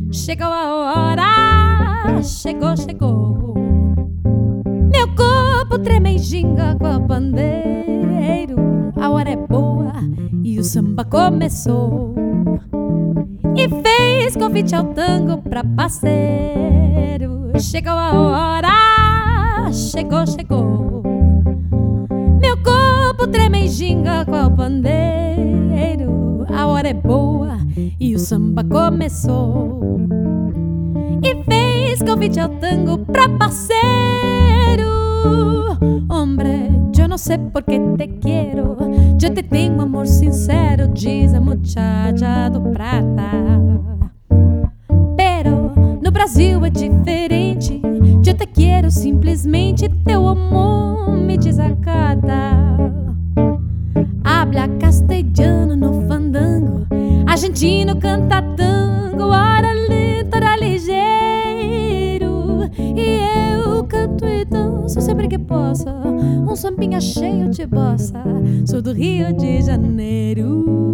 Chegou a hora, chegou. Meu corpo treme e ginga com o pandeiro. A hora é boa e o samba começou. E fez convite ao tango pra parceiro. Chegou a hora, chegou. Meu corpo treme e ginga com o pandeiro. A hora é boa e o samba começou. E fez convite ao tango pra parceiro. Hombre, yo no sé por qué te quiero, yo te tengo amor sincero, diz a muchacha do prata. Pero no Brasil é diferente, yo te quiero simplesmente, teu amor me desacata. Habla castelhano no fandango, argentino canta tango, hora lenta, hora ligeiro. E eu canto e danço sempre que posso, um sambinha cheio de bossa. Sou do Rio de Janeiro.